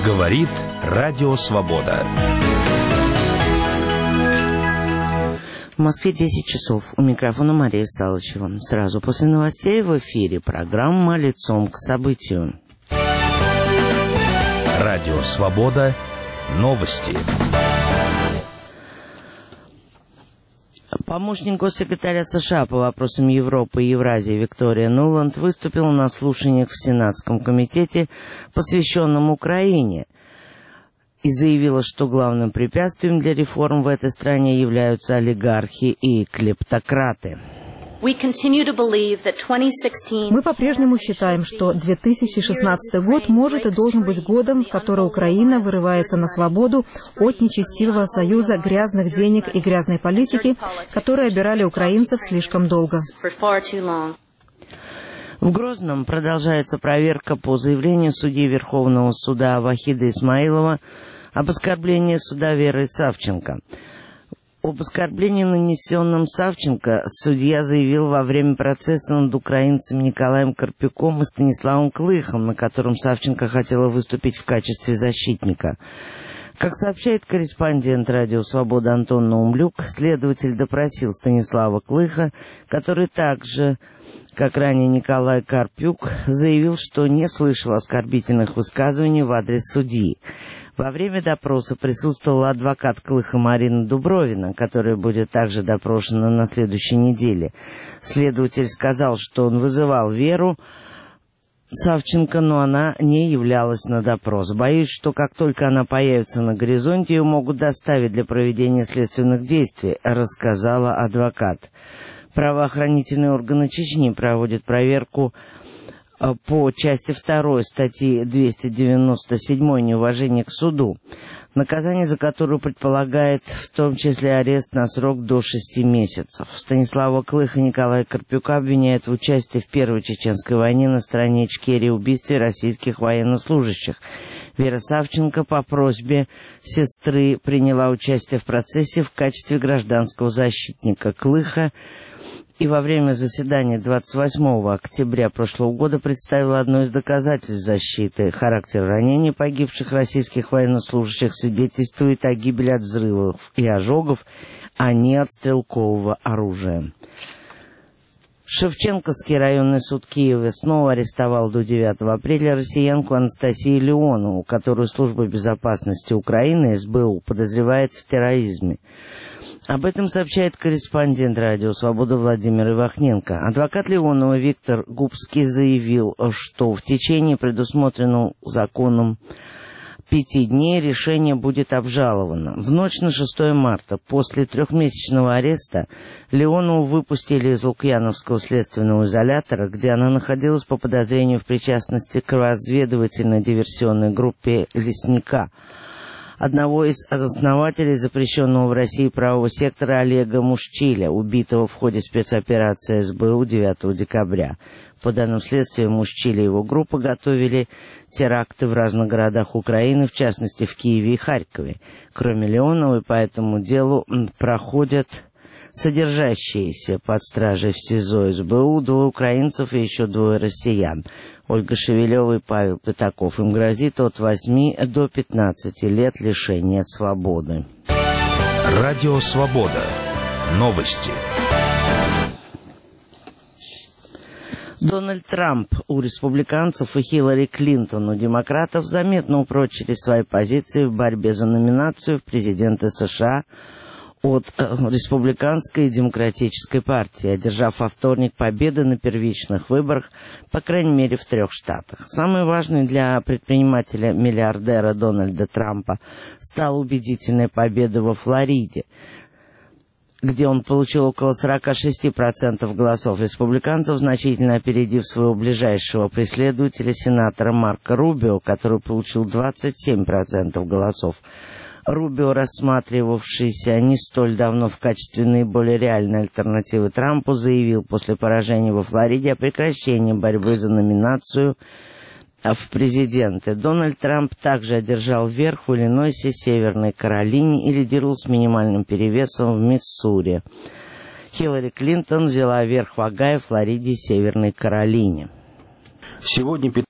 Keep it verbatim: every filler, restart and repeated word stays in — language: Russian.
Говорит Радио Свобода. В Москве десять часов. У микрофона Мария Салычева. Сразу после новостей в эфире программа «Лицом к событию». Радио Свобода. Новости. Помощник госсекретаря США по вопросам Европы и Евразии Виктория Нуланд выступила на слушаниях в Сенатском комитете, посвященном Украине, и заявила, что главным препятствием для реформ в этой стране являются олигархи и клептократы. Мы по-прежнему считаем, что две тысячи шестнадцатый год может и должен быть годом, в который Украина вырывается на свободу от нечестивого союза грязных денег и грязной политики, которые обирали украинцев слишком долго. В Грозном продолжается проверка по заявлению судьи Верховного суда Вахида Исмаилова об оскорблении суда Веры Савченко. Об оскорблении, нанесенном Савченко, судья заявил во время процесса над украинцами Николаем Карпюком и Станиславом Клыхом, на котором Савченко хотела выступить в качестве защитника. Как сообщает корреспондент «Радио Свобода» Антон Наумлюк, следователь допросил Станислава Клыха, который также, как ранее Николай Карпюк, заявил, что не слышал оскорбительных высказываний в адрес судьи. Во время допроса присутствовал адвокат Клыха Марина Дубровина, которая будет также допрошена на следующей неделе. Следователь сказал, что он вызывал Веру Савченко, но она не являлась на допрос. Боюсь, что как только она появится на горизонте, ее могут доставить для проведения следственных действий, рассказала адвокат. Правоохранительные органы Чечни проводят проверку по части второй статьи двести девяносто семь «Неуважение к суду», наказание за которую предполагает в том числе арест на срок до шести месяцев. Станислава Клыха и Николая Карпюка обвиняют в участии в Первой Чеченской войне на стороне Ичкерии в убийстве российских военнослужащих. Вера Савченко по просьбе сестры приняла участие в процессе в качестве гражданского защитника Клыха и во время заседания двадцать восьмого октября прошлого года представила одно из доказательств защиты. Характер ранений погибших российских военнослужащих свидетельствует о гибели от взрывов и ожогов, а не от стрелкового оружия. Шевченковский районный суд Киева снова арестовал до девятого апреля россиянку Анастасию Леонову, которую Служба безопасности Украины эс бэ у подозревает в терроризме. Об этом сообщает корреспондент «Радио Свобода» Владимир Ивахненко. Адвокат Леонова Виктор Губский заявил, что в течение предусмотренного законом пяти дней решение будет обжаловано. В ночь на шестое марта, после трехмесячного ареста, Леонову выпустили из Лукьяновского следственного изолятора, где она находилась по подозрению в причастности к разведывательно-диверсионной группе «Лесника», одного из основателей запрещенного в России правого сектора Олега Мушчиля, убитого в ходе спецоперации эс бэ у девятого декабря. По данным следствия, Мушчиля и его группа готовили теракты в разных городах Украины, в частности в Киеве и Харькове. Кроме Леоновой, по этому делу проходят содержащиеся под стражей в СИЗО эс бэ у двое украинцев и еще двое россиян. Ольга Шевелева и Павел Пятаков. Им грозит от восьми до пятнадцати лет лишения свободы. Радио Свобода. Новости. Дональд Трамп у республиканцев и Хиллари Клинтон у демократов заметно упрочили свои позиции в борьбе за номинацию в президенты США от э, республиканской и демократической партии, одержав во вторник победы на первичных выборах, по крайней мере, в трех штатах. Самой важной для предпринимателя-миллиардера Дональда Трампа стала убедительная победа во Флориде, где он получил около сорок шесть процентов голосов республиканцев, значительно опередив своего ближайшего преследователя, сенатора Марко Рубио, который получил двадцать семь процентов голосов. Рубио, рассматривавшийся не столь давно в качестве наиболее реальной альтернативы Трампу, заявил после поражения во Флориде о прекращении борьбы за номинацию в президенты. Дональд Трамп также одержал верх в Иллинойсе, Северной Каролине и лидировал с минимальным перевесом в Миссури. Хиллари Клинтон взяла верх в Огайо, Флориде и Северной Каролине. Сегодня